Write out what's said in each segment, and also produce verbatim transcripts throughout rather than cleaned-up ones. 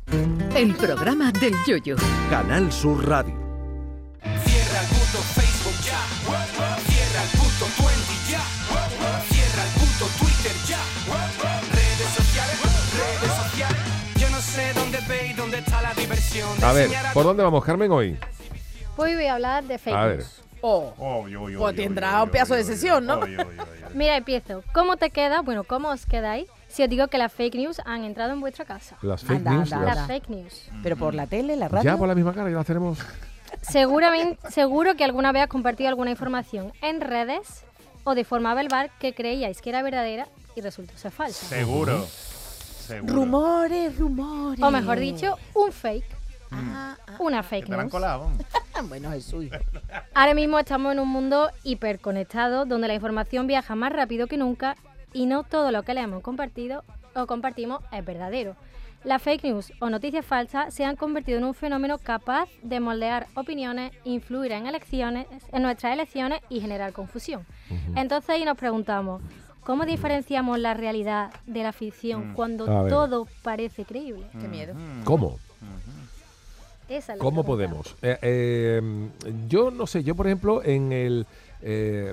El programa del Yoyo. Canal Sur Radio. Cierra el puto Facebook ya. Cierra el puto Twenty ya. Cierra el puto Twitter ya. Redes sociales, redes sociales. Yo no sé dónde veis, dónde está la diversión. A ver, ¿por dónde vamos, Carmen, hoy? Hoy voy a hablar de fake A ver. news. Oh, Oh, yo, yo, pues yo, tendrá yo, un pedazo yo, de yo, sesión, yo, ¿no? yo, yo, yo, yo. Mira, empiezo. ¿Cómo te queda? Bueno, ¿cómo os quedáis si os digo que las fake news han entrado en vuestra casa? Las fake Anda, news. anda, las- Las fake news. Pero por la tele, la radio. Ya por la misma cara, ya las tenemos. Seguramente, seguro que alguna vez has compartido alguna información en redes o de forma verbal que creíais que era verdadera y resultó ser falsa. Seguro. Seguro. Rumores, rumores. O mejor dicho, un fake. Ah, ah, Una Que fake te la han news. colado. ah, bueno, Jesús. Ahora mismo estamos en un mundo hiperconectado donde la información viaja más rápido que nunca y no todo lo que le hemos compartido o compartimos es verdadero. Las fake news o noticias falsas se han convertido en un fenómeno capaz de moldear opiniones, influir en elecciones, en nuestras elecciones y generar confusión. Entonces ahí nos preguntamos, ¿cómo diferenciamos la realidad de la ficción Mm. cuando A ver. todo parece creíble? Qué miedo. ¿Cómo? Esa es la ¿Cómo pregunta. podemos? Eh, eh, yo no sé, yo por ejemplo, en el eh,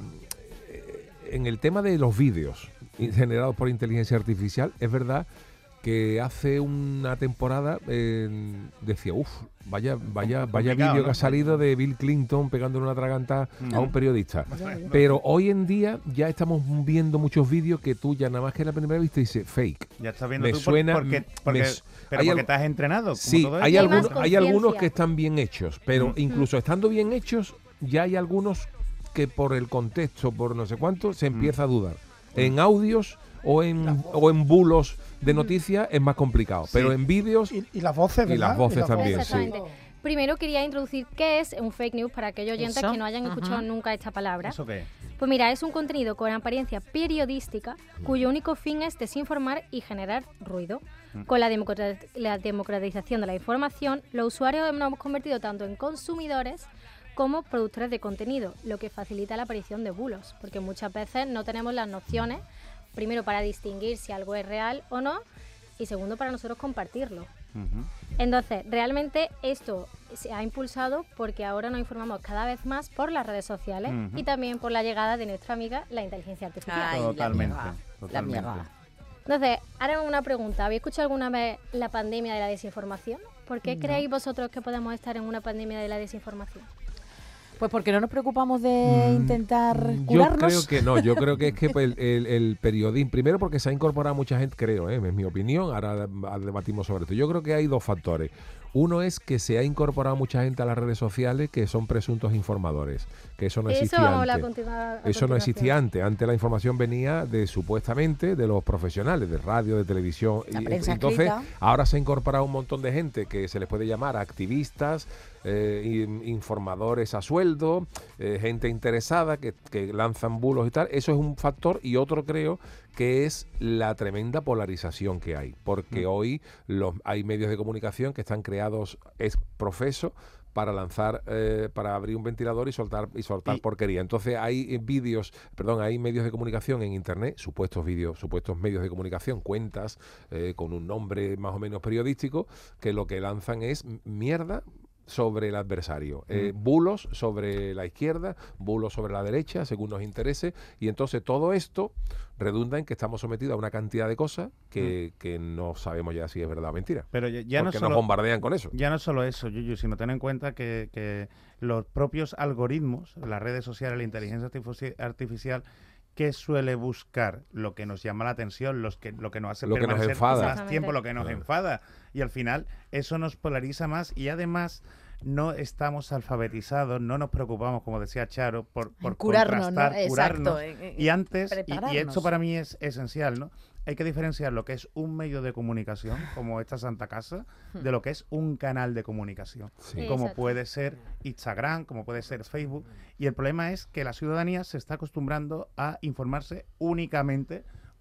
en el tema de los vídeos generados por inteligencia artificial, es verdad que hace una temporada eh, decía, uff, vaya, vaya, vaya Complicado, vídeo que ¿no? ha salido de Bill Clinton pegándole una traganta Mm. a un periodista. Pero hoy en día ya estamos viendo muchos vídeos que tú ya nada más que la primera vista dices fake. Ya estás viendo Me tú por- suena- porque, porque, me- pero hay porque al- te has entrenado. como Sí, todo hay, esto. Hay más algunos, hay algunos conciencia. que están bien hechos, pero Mm. incluso estando bien hechos, ya hay algunos que por el contexto, por no sé cuánto, se empieza a dudar. En audios o en, o en bulos de noticias es más complicado, pero en vídeos Y, y las voces, y ¿verdad? las voces también, sí. Exactamente. Primero quería introducir qué es un fake news para aquellos oyentes Eso. que no hayan escuchado Ajá. nunca esta palabra. ¿Eso qué? Pues mira, es un contenido con apariencia periodística cuyo único fin es desinformar y generar ruido. Con la, democra- la democratización de la información, los usuarios nos hemos convertido tanto en consumidores como productores de contenido, lo que facilita la aparición de bulos, porque muchas veces no tenemos las nociones, primero para distinguir si algo es real o no, y segundo para nosotros compartirlo. Ujú. Entonces, realmente esto se ha impulsado porque ahora nos informamos cada vez más por las redes sociales Ujú. y también por la llegada de nuestra amiga, la inteligencia artificial. Ay, la Totalmente, amiga, totalmente. La amiga. Entonces, ahora una pregunta. ¿Habéis escuchado alguna vez la pandemia de la desinformación? ¿Por qué creéis vosotros que podemos estar en una pandemia de la desinformación? Pues porque no nos preocupamos de intentar yo curarnos. creo que no, yo creo que es que el, el, el periodismo, primero porque se ha incorporado mucha gente, creo, ¿eh? Es mi opinión, ahora debatimos sobre esto. Yo creo que hay dos factores. Uno es que se ha incorporado mucha gente a las redes sociales que son presuntos informadores, que eso no Eso existía vamos a hablar antes. a continua- a Eso no continuación. existía antes. Antes la información venía de supuestamente de los profesionales de radio, de televisión. La y prensa entonces escrita. ahora se ha incorporado un montón de gente que se les puede llamar activistas, eh, in- informadores a sueldo, eh, gente interesada que, que lanzan bulos y tal. Eso es un factor, y otro creo que es la tremenda polarización que hay, porque hoy los, hay medios de comunicación que están creados ex profeso para lanzar, eh, para abrir un ventilador y soltar y soltar Y- porquería. Entonces hay eh, vídeos, perdón, hay medios de comunicación en internet, supuestos vídeos, supuestos medios de comunicación, cuentas eh, con un nombre más o menos periodístico, que lo que lanzan es mierda sobre el adversario, eh, bulos sobre la izquierda, bulos sobre la derecha, según nos interese, y entonces todo esto redunda en que estamos sometidos a una cantidad de cosas que, que no sabemos ya si es verdad o mentira. Pero ya, ya no porque solo, nos bombardean con eso. ya no solo eso, Yuyu, sino ten en cuenta que, que los propios algoritmos, las redes sociales, la inteligencia artifici- artificial, que suele buscar lo que nos llama la atención, los que, lo que nos hace Lo que nos permanecer enfada. más tiempo, lo que nos Claro. enfada. Y al final eso nos polariza más y además no estamos alfabetizados, no nos preocupamos, como decía Charo, por, por curarnos, ¿no? contrastar, Exacto, curarnos. en- en- Y antes, y- y, prepararnos. esto para mí es esencial, ¿no? Hay que diferenciar lo que es un medio de comunicación, como esta Santa Casa, de lo que es un canal de comunicación, Sí. como Exacto. puede ser Instagram, como puede ser Facebook. Y el problema es que la ciudadanía se está acostumbrando a informarse únicamente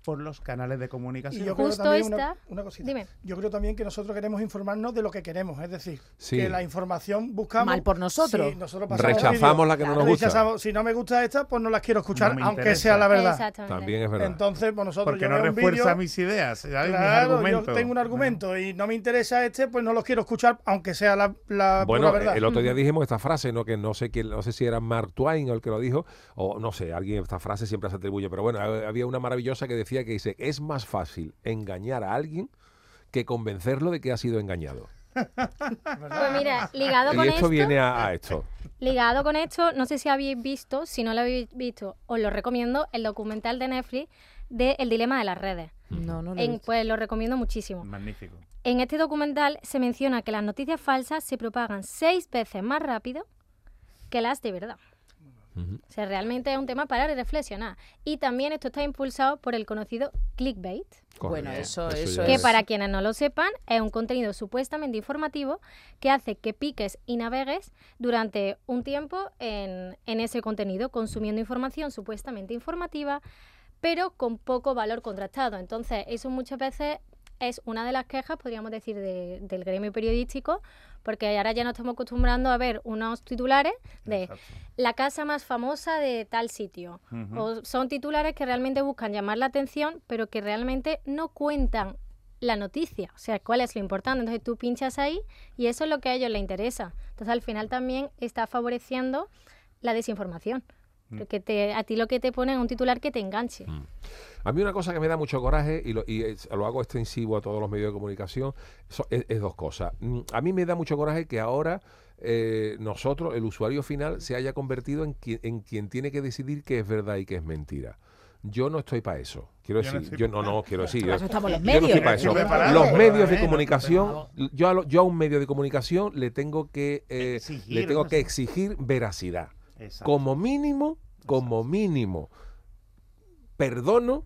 por los canales de Y comunicación. yo creo Justo también esta- una, una cosita. Dime. Yo creo también que nosotros queremos informarnos de lo que queremos, es decir, Sí. que la información buscamos. Mal por nosotros. Si nosotros pasamos Rechazamos vídeos, la que no nos claro, gusta. rechazamos, si no me gusta esta, pues no las quiero escuchar, No me aunque interesa. sea la verdad. Exactamente. También es verdad. Entonces, pues nosotros Porque yo no veo un refuerza vídeo, mis ideas, ¿sabes? mis claro, argumentos. yo tengo un argumento y no me interesa este, pues no los quiero escuchar, aunque sea la, la Bueno, pura verdad. el otro día dijimos esta frase, ¿no? Que no sé quién, no sé si era Mark Twain el que lo dijo, o no sé, alguien esta frase siempre se atribuye, pero bueno, había una maravillosa que decía que dice, es más fácil engañar a alguien que convencerlo de que ha sido engañado. Pues mira, ligado Y con esto esto, viene a, a esto. ligado con esto, no sé si habéis visto, si no lo habéis visto, os lo recomiendo, el documental de Netflix de El dilema de las redes. No, no lo he En- visto. pues lo recomiendo muchísimo. Magnífico. En este documental se menciona que las noticias falsas se propagan seis veces más rápido que las de verdad. Ujú. O sea, realmente es un tema para reflexionar. Y también esto está impulsado por el conocido clickbait, Bueno, Correcto. eso- eso ya que es- para quienes no lo sepan es un contenido supuestamente informativo que hace que piques y navegues durante un tiempo en, en ese contenido, consumiendo información supuestamente informativa, pero con poco valor contrastado. Entonces, eso muchas veces es una de las quejas, podríamos decir, de- del gremio periodístico, porque ahora ya nos estamos acostumbrando a ver unos titulares de Exacto. la casa más famosa de tal sitio. Ujú. O son titulares que realmente buscan llamar la atención, pero que realmente no cuentan la noticia. O sea, cuál es lo importante. Entonces tú pinchas ahí y eso es lo que a ellos les interesa. Entonces al final también está favoreciendo la desinformación. Porque te, a ti lo que te ponen es un titular que te enganche. A mí una cosa que me da mucho coraje, y lo, y es- lo hago extensivo a todos los medios de comunicación, so- es, es dos cosas. Mm, A mí me da mucho coraje que ahora eh, nosotros, el usuario final, se haya convertido en quien, en quien tiene que decidir qué es verdad y qué es mentira. Yo no estoy para eso. Quiero Yo no decir, estoy yo no, no, quiero decir. Para Yo, eso estamos los yo no estoy medios. para eso. Yo me he parado, Los medios de ¿eh? comunicación, yo a, lo- yo a un medio de comunicación le tengo que, eh, Exigir, le tengo ¿no? que exigir veracidad. Exacto. Como mínimo, como mínimo, perdono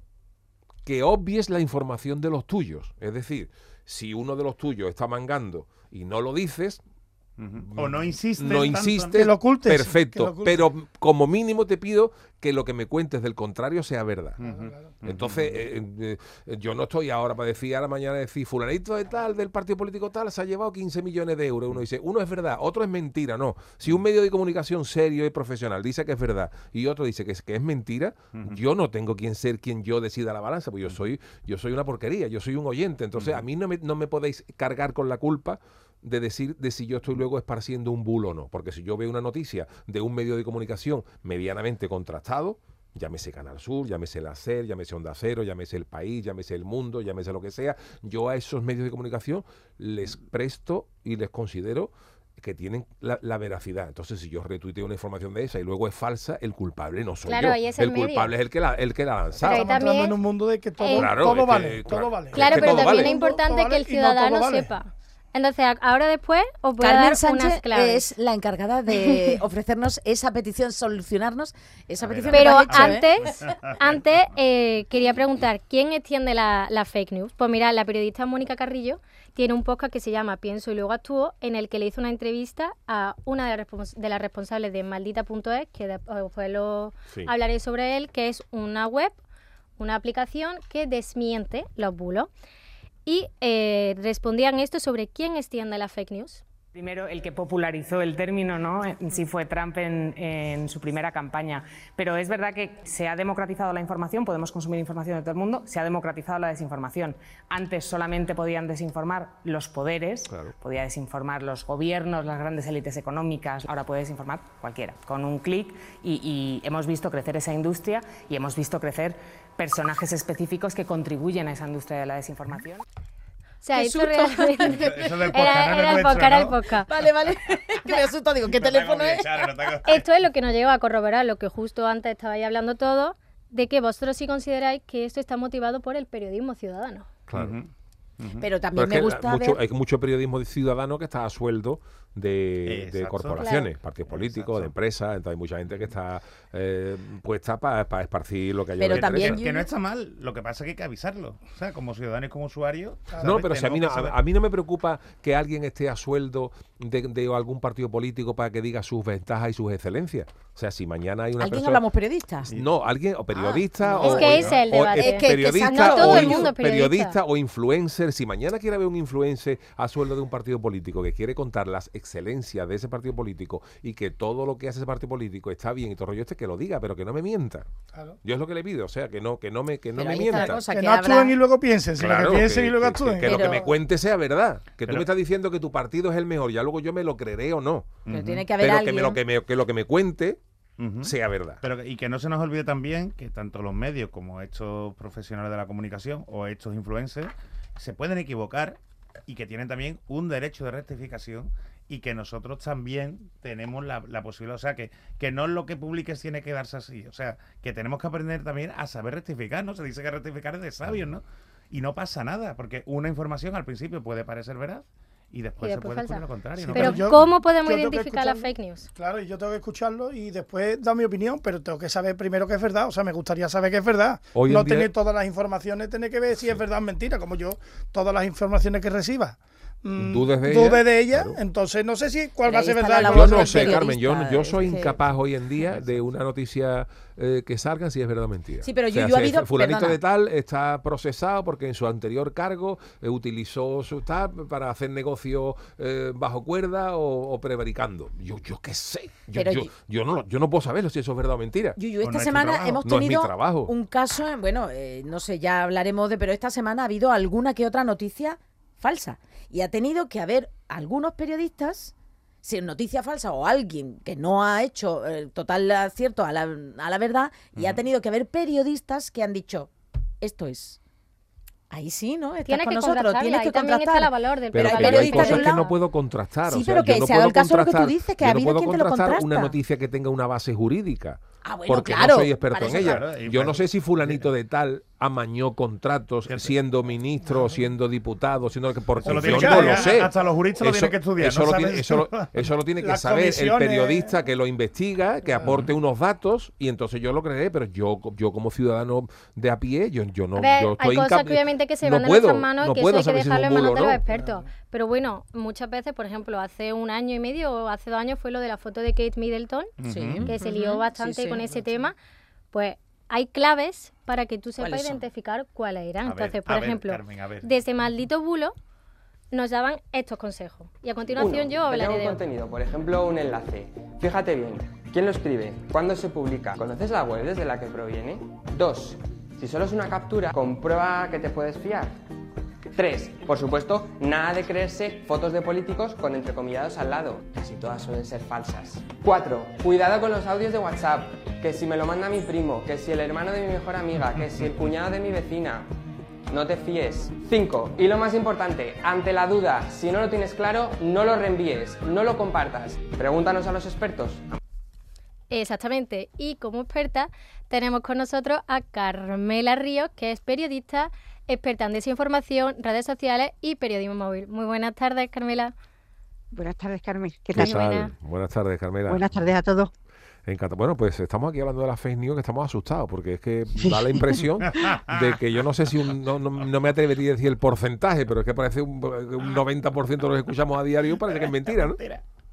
que obvies la información de los tuyos. Es decir, si uno de los tuyos está mangando y no lo dices, Ujú. O no insistes. no tanto, insistes, Que lo ocultes, que perfecto, lo ocultes. pero como mínimo te pido que lo que me cuentes del contrario sea verdad. Ujú. Entonces, eh, eh, yo no estoy ahora para decir, ahora mañana decir, fulanito de tal, del partido político tal, se ha llevado quince millones de euros. Uno dice, uno es verdad, otro es mentira. No, si un medio de comunicación serio y profesional dice que es verdad y otro dice que es, que es mentira, yo no tengo quien ser quien yo decida la balanza, pues yo soy, yo soy una porquería, yo soy un oyente. Entonces, a mí no me, no me podéis cargar con la culpa de decir de si yo estoy luego esparciendo un bulo o no. Porque si yo veo una noticia de un medio de comunicación medianamente contrastado, llámese Canal Sur, llámese La SER, llámese Onda Cero, llámese El País, llámese El Mundo, llámese lo que sea, yo a esos medios de comunicación les presto y les considero que tienen la, la veracidad. Entonces, si yo retuiteo una información de esa y luego es falsa, el culpable no soy Claro, yo. ahí es el medio. culpable es el que la, el que la ha lanzado. Pero ahí Estamos entrando también- en un mundo de que todo, Eh, Claro, todo es que, vale, claro, todo vale. Claro, que pero todo también vale. es importante Todo vale que el y no ciudadano todo vale. sepa. Entonces, a- ahora después os voy a Carmen dar Sánchez unas claves. es la encargada de ofrecernos esa petición, solucionarnos esa A ver, petición. a ver. Pero que me has hecho, ¿eh? antes, antes eh, quería preguntar, ¿quién extiende la, la fake news? Pues mira, la periodista Mónica Carrillo tiene un podcast que se llama Pienso y luego actúo, en el que le hizo una entrevista a una de las, respons- de las responsables de maldita punto es, que después lo Sí. hablaré sobre él, que es una web, una aplicación que desmiente los bulos. Y eh, respondían esto sobre quién extiende la fake news. Primero, el que popularizó el término, ¿no? Sí fue Trump en, en su primera campaña. Pero es verdad que se ha democratizado la información, podemos consumir información de todo el mundo, se ha democratizado la desinformación. Antes solamente podían desinformar los poderes, Claro. podía desinformar los gobiernos, las grandes élites económicas, ahora puede desinformar cualquiera, con un clic, y, y hemos visto crecer esa industria y hemos visto crecer personajes específicos que contribuyen a esa industria de la desinformación. O sea, Qué esto susto. realmente... Eso del podcast, Era, no era es el nuestro, podcast, era el ¿no? podcast. Vale, vale. Que me asusto, digo, ¿qué teléfono es? Esto es lo que nos lleva a corroborar lo que justo antes estabais hablando todo, de que vosotros sí consideráis que esto está motivado por el periodismo ciudadano. Claro. Ujú. Pero también Pero me es que gusta mucho, ver... hay mucho periodismo ciudadano que está a sueldo de, Exacto. de corporaciones, Claro. partidos políticos, Exacto. de empresas. Entonces hay mucha gente que está eh, puesta para esparcir lo que a ellos Pero les también interesa. Que no está mal, lo que pasa es que hay que avisarlo. O sea, como ciudadanos y como usuarios. No, ¿sabes? pero si a mí no, Tenemos que a, saber- a mí no me preocupa que alguien esté a sueldo de, de algún partido político para que diga sus ventajas y sus excelencias. O sea, si mañana hay una ¿Alguien persona... hablamos periodistas? No, alguien, o periodista, no. o, Es que ese es el o- o debate. es Es que- que periodista, no todo o el inf- mundo es periodista. periodista o influencer. Si mañana quiere haber un influencer a sueldo de un partido político que quiere contar las excelencias de ese partido político y que todo lo que hace ese partido político está bien y todo el rollo este, que lo diga, pero que no me mienta. Claro. Yo es lo que le pido, o sea, que no, que no me, que no Pero me ahí está la mienta. cosa, Que que no habrá- actúen y luego piensen, sino Claro, que piensen que- y luego que- actúen. que, que lo que Pero- me cuente sea verdad. Que tú Pero- me estás diciendo que tu partido es el mejor, ya luego yo me lo creeré o no. Pero tiene que haber Pero que, alguien... me, lo que, me, que lo que me cuente Ujú. sea verdad. Pero que- y que no se nos olvide también que tanto los medios como estos profesionales de la comunicación o estos influencers se pueden equivocar y que tienen también un derecho de rectificación y que nosotros también tenemos la, la posibilidad, o sea, que, que no lo que publiques tiene que darse así, o sea, que tenemos que aprender también a saber rectificar, ¿no? Se dice que rectificar es de sabios, ¿no? Y no pasa nada, porque una información al principio puede parecer veraz y después, Y se después puede falsa. descubrir lo contrario. Sí, ¿no? Pero yo- ¿cómo podemos yo tengo que identificar las escucharlo. fake news? Claro, y yo tengo que escucharlo y después dar mi opinión, pero tengo que saber primero que es verdad. O sea, me gustaría saber que es verdad. Hoy en no día- tener todas las informaciones, tener que ver si es verdad o mentira, como yo, todas las informaciones que reciba. mm, Dudes de dude ella, de ella, claro. entonces no sé si cuál Pero va a ahí ser está verdad. la y cuál Yo va a labor no ser sé, del mentira. Carmen, yo, periodista, yo es soy que- incapaz hoy en día de una noticia eh, que salgan si es verdad o mentira. Sí, pero O sea, Yuyu ha si habido- fulanito perdona. de tal está procesado porque en su anterior cargo eh, utilizó su tal para hacer negocio eh, bajo cuerda o, o prevaricando. Yo, yo qué sé. Yo, Pero yo, Yu- yo no, yo no puedo saberlo si eso es verdad o mentira. Yuyu, O esta no es tu semana trabajo. hemos No es mi tenido trabajo. un caso, en- bueno, eh, no sé, ya hablaremos de, pero esta semana ha habido alguna que otra noticia falsa. Y ha tenido que haber algunos periodistas, si es noticia falsa o alguien que no ha hecho eh, total acierto a la, a la verdad, y ha tenido que haber periodistas que han dicho, esto es. Ahí sí, ¿no? Estás Tienes con que nosotros, contrastarla, tienes ahí que también está contrastar. la valor del Pero, hay pero hay periodistas de cosas un que lado- no puedo contrastar. Sí, o sea, pero que yo no se ha dado puedo el caso lo que tú contrastar- dices, que yo ha no habido puedo quien te lo contrastar una contrasta. noticia que tenga una base jurídica. Ah, bueno, porque claro, no soy experto para en eso ella. claro, y Yo para- no sé si fulanito de tal amañó contratos Cierto. siendo ministro, siendo diputado, siendo lo que porque Eso lo yo tiene que no estudiar, lo sé. hasta los juristas lo tienen que estudiar, Eso, ¿no lo, sabes? tiene, eso, lo, eso lo tiene que Las saber el comisiones- periodista que lo investiga, que aporte unos datos y entonces yo lo creeré, pero yo yo como ciudadano de a pie, yo, yo no A ver, yo estoy hay cosas incap- que obviamente que se no van de puedo, nuestras manos no y que puedo eso hay que saber si es dejarlo en un manos bulo de o los no. expertos. Pero bueno, muchas veces, por ejemplo, hace un año y medio o hace dos años fue lo de la foto de Kate Middleton, Sí. que se lió Ujú, bastante sí, sí. con ese tema. Pues hay claves para que tú sepas ¿Cuáles son? identificar cuáles eran. A ver, Entonces, a por ver, ejemplo, Carmen, a ver. de ese maldito bulo nos daban estos consejos. Y a continuación Uno, yo hablaré tener de un otro. contenido, por ejemplo, un enlace. Fíjate bien, ¿quién lo escribe? ¿Cuándo se publica? ¿Conoces la web desde la que proviene? Dos, si solo es una captura, comprueba que te puedes fiar. Tres, por supuesto, nada de creerse fotos de políticos con entrecomillados al lado. Casi todas suelen ser falsas. Cuatro, cuidado con los audios de WhatsApp. Que si me lo manda mi primo, que si el hermano de mi mejor amiga, que si el cuñado de mi vecina. No te fíes. Cinco, y lo más importante, ante la duda, si no lo tienes claro, no lo reenvíes, no lo compartas. Pregúntanos a los expertos. Exactamente. Y como experta tenemos con nosotros a Carmela Ríos, que es periodista, experta en desinformación, redes sociales y periodismo móvil. Muy buenas tardes, Carmela. Buenas tardes, Carmen. ¿Qué ¿Qué tal? Muy buena. tal? Buenas tardes, Carmela. Buenas tardes a todos. Encanta. Bueno, pues estamos aquí hablando de las fake news, que estamos asustados, porque es que da la impresión de que yo no sé si un, no, no, no me atrevería a decir el porcentaje, pero es que parece un, un noventa por ciento de lo que escuchamos a diario, parece que es mentira, ¿no?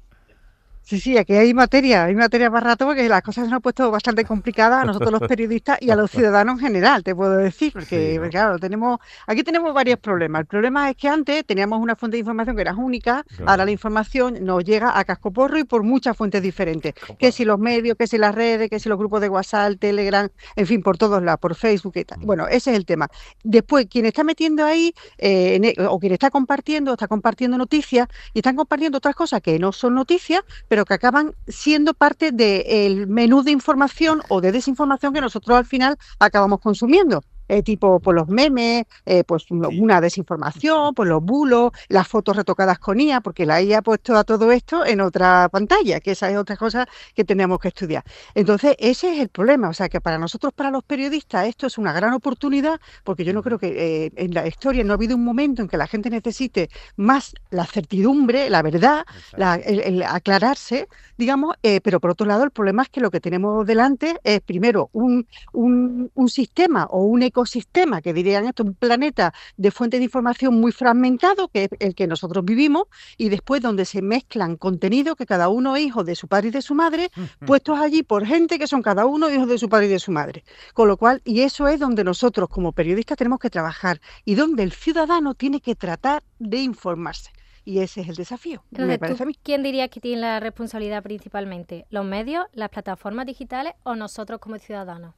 Sí, sí, aquí hay materia, hay materia para rato porque las cosas se nos han puesto bastante complicadas a nosotros los periodistas y a los ciudadanos en general, te puedo decir, porque Sí, ¿no? claro, tenemos, aquí tenemos varios problemas. El problema es que antes teníamos una fuente de información que era única, Claro. ahora la información nos llega a cascoporro y por muchas fuentes diferentes, que si los medios, que si las redes, que si los grupos de WhatsApp, Telegram, en fin, por todos lados, por Facebook y tal. Bueno, ese es el tema. Después, quien está metiendo ahí, eh, en e- o quien está compartiendo, está compartiendo noticias y están compartiendo otras cosas que no son noticias, pero que acaban siendo parte del menú de información o de desinformación que nosotros al final acabamos consumiendo. eh, tipo por los memes, eh, pues Sí. una desinformación, por los bulos, las fotos retocadas con I A, porque la I A ha puesto a todo esto en otra pantalla, que esa es otra cosa que tenemos que estudiar. Entonces, ese es el problema. O sea, que para nosotros, para los periodistas, esto es una gran oportunidad, porque yo no creo que eh, en la historia no ha habido un momento en que la gente necesite más la certidumbre, la verdad, la- el, el aclararse, digamos, eh, pero por otro lado, el problema es que lo que tenemos delante es, primero, un, un, un sistema o un ecosistema, que dirían esto, un planeta de fuentes de información muy fragmentado, que es el que nosotros vivimos, y después donde se mezclan contenidos que cada uno es hijo de su padre y de su madre, puestos allí por gente que son cada uno hijos de su padre y de su madre. Con lo cual, y eso es donde nosotros como periodistas tenemos que trabajar y donde el ciudadano tiene que tratar de informarse. Y ese es el desafío, me Entonces, parece ¿tú a mí. quién dirías que tiene la responsabilidad principalmente? ¿Los medios, las plataformas digitales o nosotros como ciudadanos?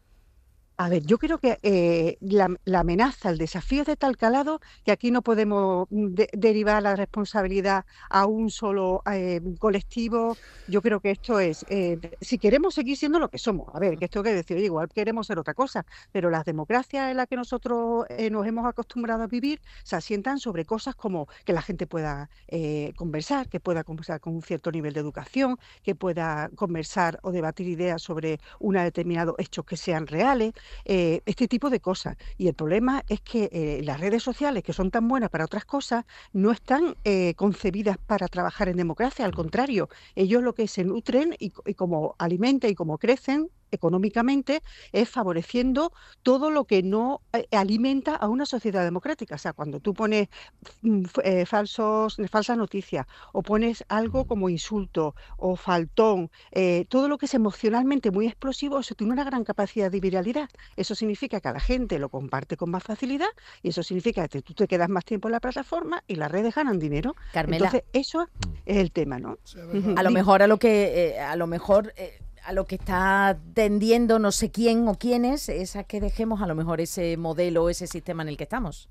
A ver, yo creo que eh, la, la amenaza, el desafío es de tal calado que aquí no podemos mm, de- derivar la responsabilidad a un solo eh, colectivo. Yo creo que esto es, eh, si queremos seguir siendo lo que somos, a ver, que esto que decir, oye, igual queremos ser otra cosa, pero las democracias en las que nosotros eh, nos hemos acostumbrado a vivir se asientan sobre cosas como que la gente pueda eh, conversar, que pueda conversar con un cierto nivel de educación, que pueda conversar o debatir ideas sobre un determinado hechos que sean reales. Eh, este tipo de cosas. Y el problema es que eh, las redes sociales, que son tan buenas para otras cosas, no están eh, concebidas para trabajar en democracia. Al contrario, ellos lo que se nutren y, y como alimentan y como crecen económicamente es favoreciendo todo lo que no eh, alimenta a una sociedad democrática. O sea, cuando tú pones mm, f- eh, falsos, falsas noticias o pones algo como insulto o faltón, eh, todo lo que es emocionalmente muy explosivo, eso tiene una gran capacidad de viralidad. Eso significa que a la gente lo comparte con más facilidad y eso significa que tú te quedas más tiempo en la plataforma y las redes ganan dinero. Carmela. Entonces, eso es el tema, ¿no? Sí, es verdad. A lo Dime. mejor a lo que eh, a lo mejor eh, a lo que está tendiendo no sé quién o quiénes es a que dejemos a lo mejor ese modelo, ese sistema en el que estamos.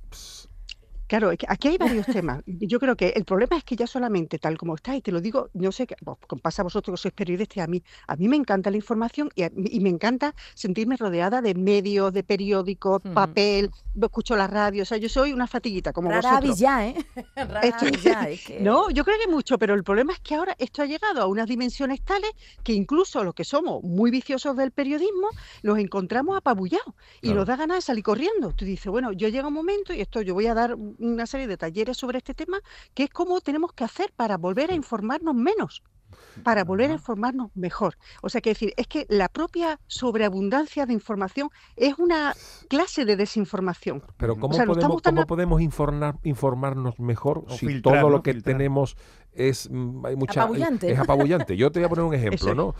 Claro, es que aquí hay varios temas. Yo creo que el problema es que ya solamente tal como está, y te lo digo, no sé, qué vos- como pasa a vosotros que sois periodistas, y a mí, a mí me encanta la información y, a- y me encanta sentirme rodeada de medios, de periódicos, Ujú. papel, escucho la radio, o sea, yo soy una fatiguita como Rara vosotros. avis ya, ¿eh? Rara Esto- avis ya, es que- No, yo creo que mucho, pero el problema es que ahora esto ha llegado a unas dimensiones tales que incluso los que somos muy viciosos del periodismo los encontramos apabullados y Claro. nos da ganas de salir corriendo. Tú dices, bueno, yo llega un momento y esto yo voy a dar una serie de talleres sobre este tema, que es cómo tenemos que hacer para volver a informarnos menos, para volver a informarnos mejor. O sea, que decir, es que la propia sobreabundancia de información es una clase de desinformación. Pero ¿cómo O sea, no podemos, estamos tan cómo a- podemos informar, informarnos mejor O si filtrar, todo lo ¿no? que Filtrar. tenemos es mm, hay mucha Apabullante. es apabullante? Yo te voy a poner un ejemplo, Eso es. ¿no?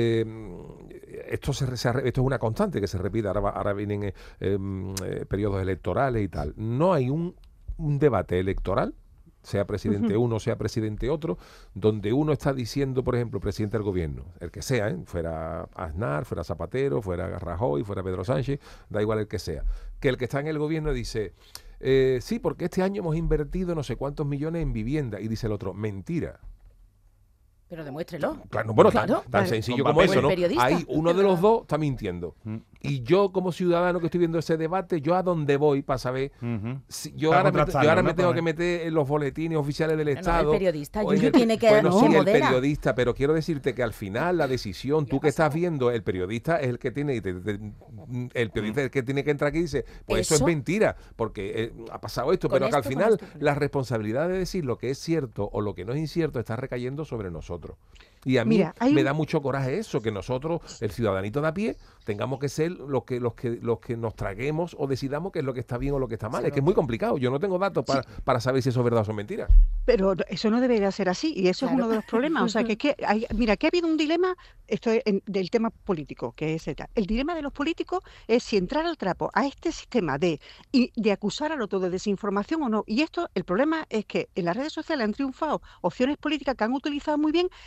Eh, esto se, re- se re- esto es una constante que se repite. Ahora, va- ahora vienen eh, em, eh, periodos electorales y tal. No hay un, un debate electoral, sea presidente uno, sea presidente otro, donde uno está diciendo, por ejemplo, presidente del gobierno, el que sea, ¿eh? Fuera Aznar, fuera Zapatero, fuera Rajoy, fuera Pedro Sánchez, da igual el que sea, que el que está en el gobierno dice, eh, sí, porque este año hemos invertido no sé cuántos millones en vivienda, y dice el otro, mentira. Pero demuéstrelo. Claro, bueno, tan- Claro. tan, Claro. sencillo Con como papeles. eso, ¿no? El periodista. Ahí uno de los dos está mintiendo. Mm. Y yo, como ciudadano que estoy viendo ese debate, yo a dónde voy para saber Ujú. si- yo, Para ahora me, yo contrastarlo, ahora ¿no? me tengo Para que ver. meter en los boletines oficiales del no, el Estado. periodista, o en Yuyu, el- tiene que- Bueno, no, sí, el modera. periodista, pero quiero decirte que al final la decisión, tú que estás viendo, el periodista es el que tiene, te- te- el periodista es el que tiene que entrar aquí y dice, pues eso, es Eso. mentira, porque eh, ha pasado esto, Con pero que al esto, con final esto, con la responsabilidad de decir lo que es cierto o lo que no es incierto está recayendo sobre nosotros. Y a mí Mira, hay me un- da mucho coraje eso, que nosotros, el ciudadanito de a pie, tengamos que ser los que, los que, los que nos traguemos o decidamos qué es lo que está bien o lo que está mal. Es que es muy complicado. Yo no tengo datos para, para saber si eso es verdad o son mentiras. Pero eso no debería ser así y eso Claro. es uno de los problemas. O sea, que, es que hay, mira, que ha habido un dilema esto es en- del tema político, que es el, el dilema de los políticos es si entrar al trapo a este sistema de, y de acusar al otro de desinformación o no. Y esto, el problema es que en las redes sociales han triunfado opciones políticas que han utilizado muy bien todo lo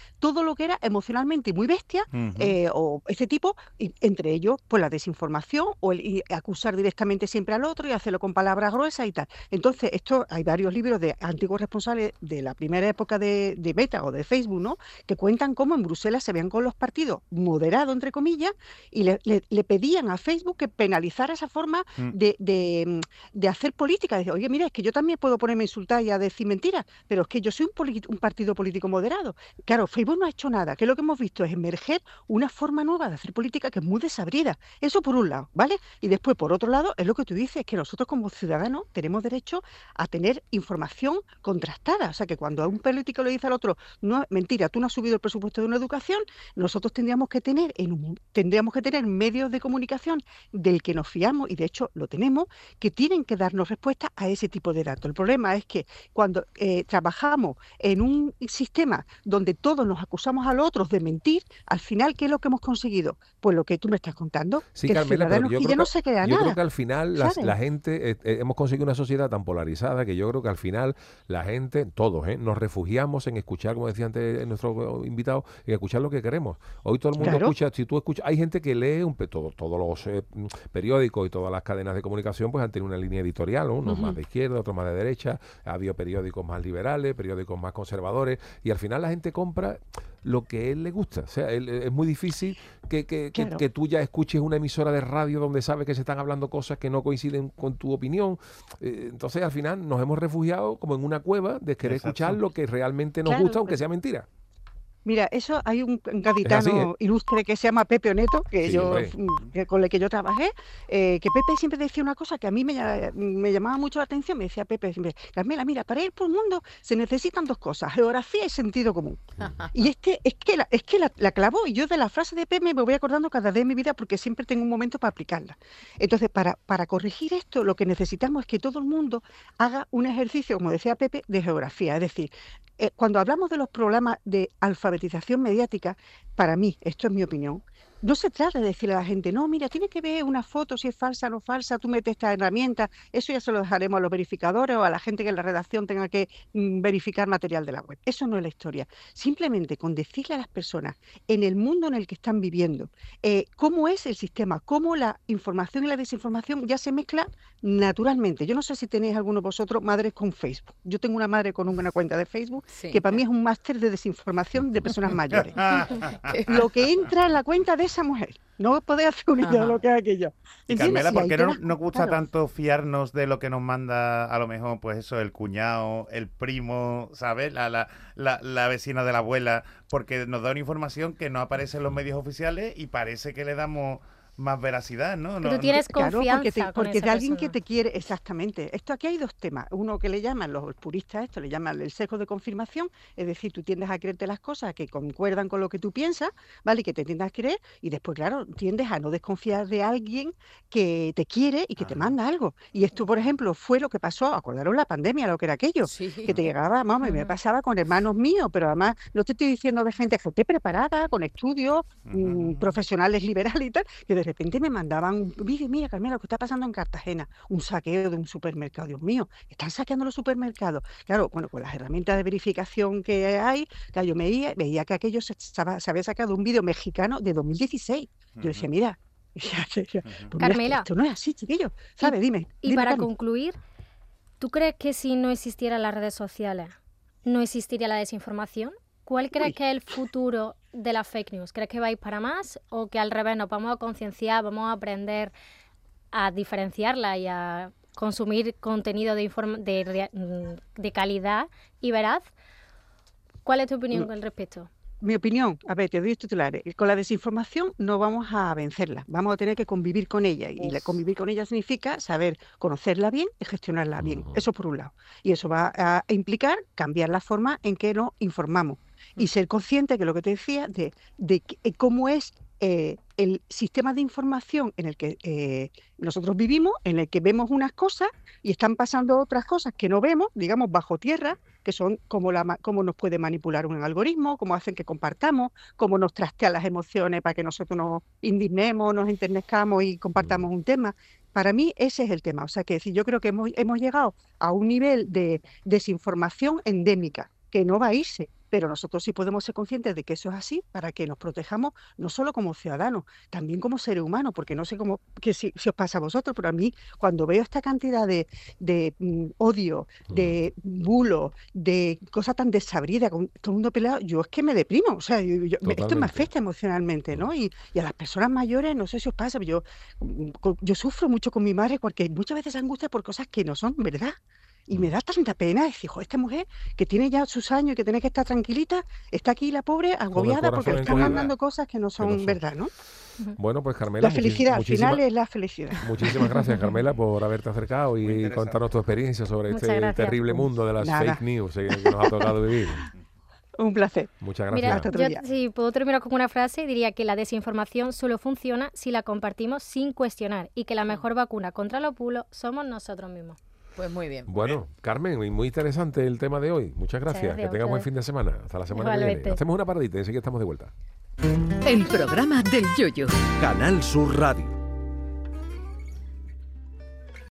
lo que era emocionalmente muy bestia, Ujú. eh, o este tipo, y entre ellos, pues la desinformación o el y acusar directamente siempre al otro y hacerlo con palabras gruesas y tal. Entonces, esto hay varios libros de antiguos responsables de la primera época de, de Meta o de Facebook, ¿no? Que cuentan cómo en Bruselas se veían con los partidos moderados, entre comillas, y le, le- le pedían a Facebook que penalizara esa forma Mm. de, de, mm, de hacer política. Dice, oye, mira, es que yo también puedo ponerme a insultar y a decir mentiras, pero es que yo soy un, poli- un partido político moderado. Claro, Facebook no ha hecho nada, que lo que hemos visto es emerger una forma nueva de hacer política que es muy desabrida. Eso por un lado, ¿vale? Y después, por otro lado, es lo que tú dices, que nosotros como ciudadanos tenemos derecho a tener información contrastada. O sea, que cuando a un político le dice al otro, no, mentira, tú no has subido el presupuesto de una educación, nosotros tendríamos que tener en un- tendríamos que tener medios de comunicación del que nos fiamos, y de hecho lo tenemos, que tienen que darnos respuesta a ese tipo de datos. El problema es que cuando eh, trabajamos en un sistema donde todos nos acusamos a los otros de mentir, al final, ¿qué es lo que hemos conseguido? Pues lo que tú me estás contando, Sí, que el Carmela, pero ciudadano yo que creo ya no que, se crea yo creo nada. que al final las- ¿sabes? la gente, eh, eh, hemos conseguido una sociedad tan polarizada que yo creo que al final la gente, todos, ¿eh? nos refugiamos en escuchar, como decía antes nuestro invitado, en escuchar lo que queremos. Hoy todo el mundo Claro. escucha, si tú escuchas, hay gente que lee un, pe- todo- todos los eh, mm, periódicos y todas las cadenas de comunicación, pues han tenido una línea editorial, ¿no? Unos más de izquierda, otros más de derecha, ha habido periódicos más liberales, periódicos más conservadores, y al final la gente compra lo que a él le gusta. O sea, él- es muy difícil que, que, que- Claro. que tú ya escuches una emisora de radio donde sabes que se están hablando cosas que no coinciden con tu opinión. Eh, entonces, al final, nos hemos refugiado como en una cueva de querer Exacto. escuchar lo que realmente nos Claro, gusta, aunque pero- sea mentira. Mira, eso hay un un Es así, gaditano ¿eh? ilustre que se llama Pepe Oneto, que Sí, yo hombre. mm, que- con el que yo trabajé, eh, que Pepe siempre decía una cosa que a mí me, lla- me llamaba mucho la atención. Me decía Pepe siempre, Carmela, mira, para ir por el mundo se necesitan dos cosas, geografía y sentido común. Y este es que la, es que la, la clavó, y yo de la frase de Pepe me voy acordando cada día de mi vida porque siempre tengo un momento para aplicarla. Entonces, para, para corregir esto, lo que necesitamos es que todo el mundo haga un ejercicio, como decía Pepe, de geografía. Es decir, eh, cuando hablamos de los problemas de alfabetización mediática, para mí, esto es mi opinión, no se trata de decirle a la gente, no, mira, tiene que ver una foto si es falsa o no falsa, tú metes esta herramienta, eso ya se lo dejaremos a los verificadores o a la gente que en la redacción tenga que mm, verificar material de la web. Eso no es la historia. Simplemente con decirle a las personas en el mundo en el que están viviendo, eh, cómo es el sistema, cómo la información y la desinformación ya se mezclan naturalmente. Yo no sé si tenéis alguno de vosotros madres con Facebook. Yo tengo una madre con una cuenta de Facebook Sí. que para mí es un máster de desinformación de personas mayores. Lo que entra en la cuenta de esa mujer, no podéis hacer una idea de lo que es aquello. Y ¿Entiendes? Carmela, Y ¿por ahí qué te no das- nos gusta claro. tanto fiarnos de lo que nos manda a lo mejor, pues eso, el cuñado, el primo, ¿sabes? La, la, la, la vecina de la abuela, porque nos da una información que no aparece en los medios oficiales y parece que le damos más veracidad, ¿no? Que No- tú no- tienes Claro, porque, confianza te- con porque esa de alguien que persona. te quiere, exactamente. Esto aquí hay dos temas. Uno que le llaman los puristas, esto le llaman el sesgo de confirmación, es decir, tú tiendes a creerte las cosas que concuerdan con lo que tú piensas, ¿vale? Y que te tiendas a creer, y después, claro, tiendes a no desconfiar de alguien que te quiere y que te Ah. manda algo. Y esto, por ejemplo, fue lo que pasó, acordaron la pandemia, lo que era aquello, Sí. que te llegaba, vamos, y me Ujú. pasaba con hermanos míos, pero además no te estoy diciendo de gente que esté preparada, con estudios, mm, Ujú. profesionales liberales y tal, que de repente me mandaban un vídeo, mira, Carmela, lo que está pasando en Cartagena, un saqueo de un supermercado, Dios mío, están saqueando los supermercados. Claro, bueno, con las herramientas de verificación que hay, claro, yo veía, veía que aquello se, estaba- se había sacado un vídeo mexicano de dos mil dieciséis. Yo decía, Ujú. mira, ya, ya, ya, pues mira, esto- Carmela. esto no es así, chiquillo, ¿sabes? Dime. Y dime, para Carmen. concluir, ¿tú crees que si no existieran las redes sociales, no existiría la desinformación? ¿Cuál crees Uy. que es el futuro de las fake news? ¿Crees que va a ir para más o que al revés nos vamos a concienciar, vamos a aprender a diferenciarla y a consumir contenido de, informa- de, rea- mm, de calidad y veraz? ¿Cuál es tu opinión Mm. al respecto? Mi opinión, a ver, te doy titulares. Con la desinformación no vamos a vencerla, vamos a tener que convivir con ella. Y la- Uf. convivir con ella significa saber conocerla bien y gestionarla bien. Ujú. Eso por un lado. Y eso va a implicar cambiar la forma en que nos informamos y ser consciente, que es lo que te decía, de, de que- eh, cómo es eh, el sistema de información en el que eh, nosotros vivimos, en el que vemos unas cosas y están pasando otras cosas que no vemos, digamos, bajo tierra, que son cómo, la, ma- cómo nos puede manipular un algoritmo, cómo hacen que compartamos, cómo nos trastean las emociones para que nosotros nos indignemos, nos enternezcamos y compartamos un tema. Para mí ese es el tema. O sea, que decir, yo creo que hemos, hemos llegado a un nivel de desinformación endémica, que no va a irse. pero nosotros sí podemos ser conscientes de que eso es así para que nos protejamos no solo como ciudadanos, también como seres humanos, porque no sé cómo que si, si os pasa a vosotros, pero a mí cuando veo esta cantidad de, de mm, odio, de bulo, de cosas tan desabridas, con todo el mundo peleado, yo es que me deprimo, o sea, yo- yo- me- esto me Totalmente. afecta emocionalmente, ¿no? Y, y a las personas mayores, no sé si os pasa, pero yo, mm, co- yo sufro mucho con mi madre porque muchas veces se angustia por cosas que no son verdad. Y me da tanta pena decir, "Jo, esta mujer que tiene ya sus años y que tiene que estar tranquilita, está aquí la pobre agobiada porque corazón le están encogido. mandando cosas que no son son. verdad, ¿no? Bueno, pues Carmela, La muchis- felicidad, al muchísimas- final es la felicidad. Muchísimas gracias, Carmela, por haberte acercado Muy y interesante. contarnos tu experiencia sobre Muchas este gracias. terrible mundo de las Nada. fake news eh, que nos ha tocado vivir. Un placer. Muchas gracias. Mira, Hasta otro yo día. si puedo terminar con una frase, diría que la desinformación solo funciona si la compartimos sin cuestionar y que la mejor vacuna contra los bulos somos nosotros mismos. Pues muy bien. Bueno, Carmen, muy- muy interesante el tema de hoy. Muchas gracias. gracias Que a tengas buen ustedes. fin de semana. Hasta la semana que viene. Igualmente. Hacemos una paradita y enseguida estamos de vuelta. El programa del Yoyo. Canal Sur Radio.